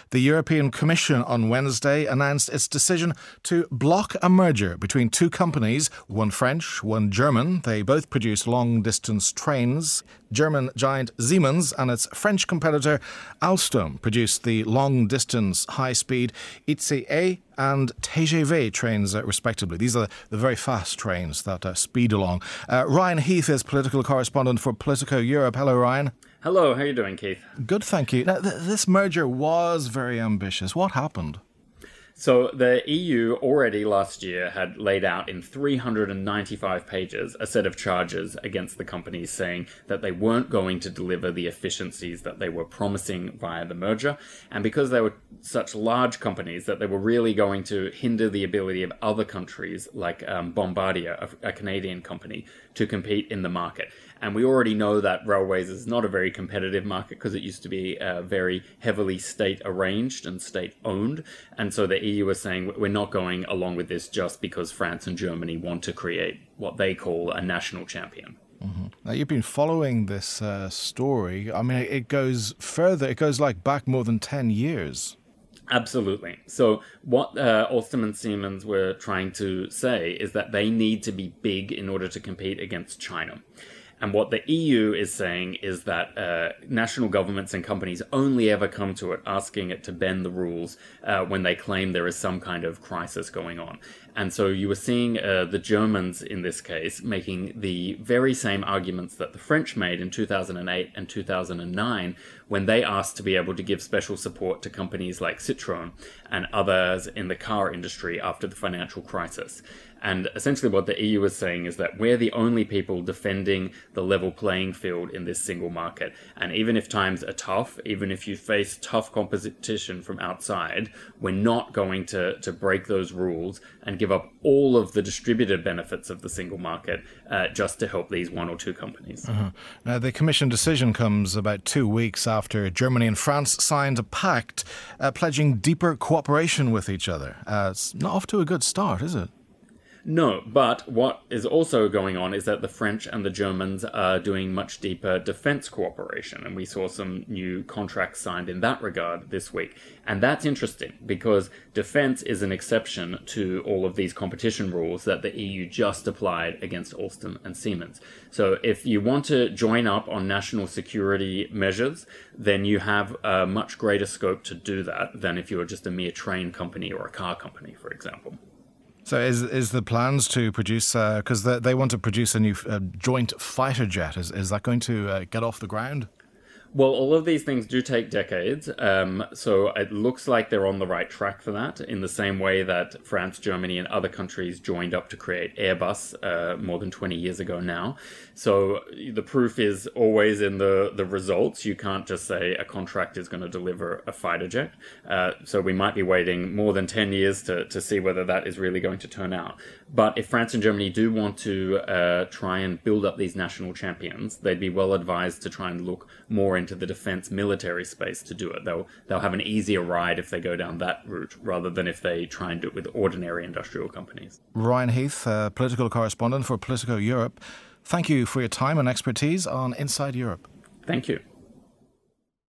The European Commission on Wednesday announced its decision to block a merger between two companies, one French, one German. They both produce long-distance trains. German giant Siemens and its French competitor Alstom produced the long-distance high-speed ICE and TGV trains, respectively. These are the very fast trains that speed along. Ryan Heath is political correspondent for Politico Europe. Hello, Ryan. Hello, how are you doing, Keith? Good, thank you. Now, this merger was very ambitious. What happened? So the EU already last year had laid out in 395 pages a set of charges against the companies saying that they weren't going to deliver the efficiencies that they were promising via the merger. And because they were such large companies that they were really going to hinder the ability of other countries like Bombardier, a Canadian company, to compete in the market. And we already know that railways is not a very competitive market because it used to be very heavily state-arranged and state-owned. And so the EU was saying we're not going along with this just because France and Germany want to create what they call a national champion. Mm-hmm. Now, you've been following this story. I mean, it goes further. It goes back more than 10 years. Absolutely. So what Alstom and Siemens were trying to say is that they need to be big in order to compete against China. And what the EU is saying is that national governments and companies only ever come to it asking it to bend the rules when they claim there is some kind of crisis going on. And so you were seeing the Germans in this case making the very same arguments that the French made in 2008 and 2009 when they asked to be able to give special support to companies like Citroën and others in the car industry after the financial crisis. And essentially what the EU is saying is that we're the only people defending the level playing field in this single market. And even if times are tough, even if you face tough competition from outside, we're not going to break those rules and give up all of the distributed benefits of the single market just to help these one or two companies. Uh-huh. Now, the Commission decision comes about 2 weeks after Germany and France signed a pact pledging deeper cooperation with each other. It's not off to a good start, is it? No, but what is also going on is that the French and the Germans are doing much deeper defense cooperation, and we saw some new contracts signed in that regard this week. And that's interesting because defense is an exception to all of these competition rules that the EU just applied against Alstom and Siemens. So if you want to join up on national security measures, then you have a much greater scope to do that than if you were just a mere train company or a car company, for example. So is the plans to produce, because they want to produce a new joint fighter jet, is that going to get off the ground? Well, all of these things do take decades, so it looks like they're on the right track for that, in the same way that France, Germany, and other countries joined up to create Airbus more than 20 years ago now. So the proof is always in the results. You can't just say a contract is going to deliver a fighter jet. So we might be waiting more than 10 years to see whether that is really going to turn out. But if France and Germany do want to try and build up these national champions, they'd be well advised to try and look more into the defense military space to do it. They'll have an easier ride if they go down that route rather than if they try and do it with ordinary industrial companies. Ryan Heath, political correspondent for Politico Europe. Thank you for your time and expertise on Inside Europe. Thank you.